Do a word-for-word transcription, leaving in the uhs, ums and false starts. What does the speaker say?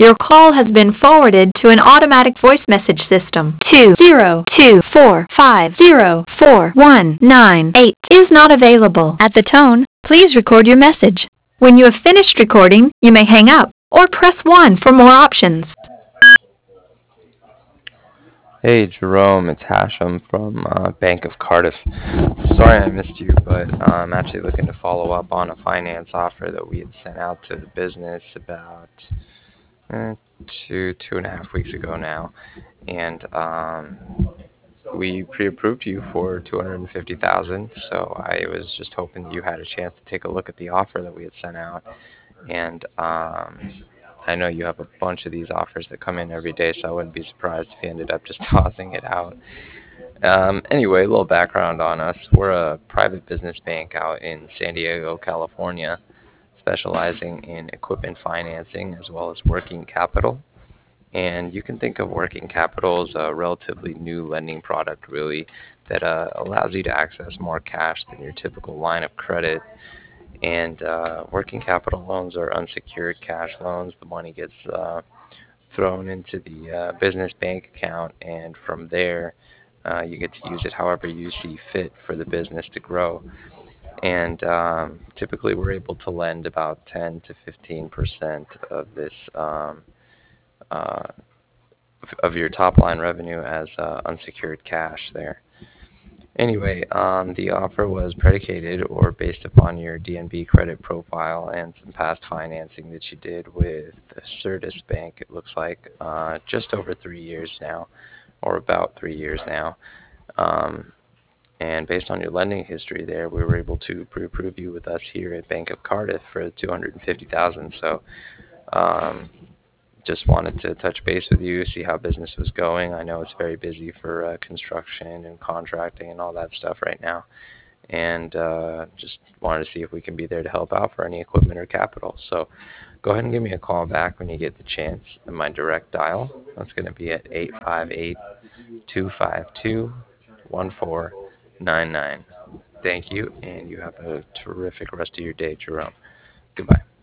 Your call has been forwarded to an automatic voice message system. two zero two four five zero four one nine eight is not available. At the tone, please record your message. When you have finished recording, you may hang up or press one for more options. Hey Jerome, it's Hashem from uh, Bank of Cardiff. Sorry I missed you, but uh, I'm actually looking to follow up on a finance offer that we had sent out to the business about eh, two, two and a half weeks ago now. And um, we pre-approved you for two hundred fifty thousand dollars, so I was just hoping you had a chance to take a look at the offer that we had sent out. And um, I know you have a bunch of these offers that come in every day, so I wouldn't be surprised if you ended up just tossing it out. Um, anyway, a little background on us. We're a private business bank out in San Diego, California, specializing in equipment financing as well as working capital. And you can think of working capital as a relatively new lending product, really, that uh, allows you to access more cash than your typical line of credit. And uh, working capital loans are unsecured cash loans. The money gets uh, thrown into the uh, business bank account, and from there, uh, you get to use it however you see fit for the business to grow. And um, typically, we're able to lend about ten to fifteen percent of this um, uh, of your top line revenue as uh, unsecured cash there. Anyway, um, the offer was predicated or based upon your D N B credit profile and some past financing that you did with Certus Bank, it looks like, uh, just over three years now, or about three years now. Um, and based on your lending history there, we were able to pre-approve you with us here at Bank of Cardiff for two hundred fifty thousand dollars. So um, just wanted to touch base with you, see how business was going. I know it's very busy for uh, construction and contracting and all that stuff right now. And uh, just wanted to see if we can be there to help out for any equipment or capital. So go ahead and give me a call back when you get the chance. And my direct dial, that's going to be at eight five eight, two five two, one four nine nine. Thank you, and you have a terrific rest of your day, Jerome. Goodbye.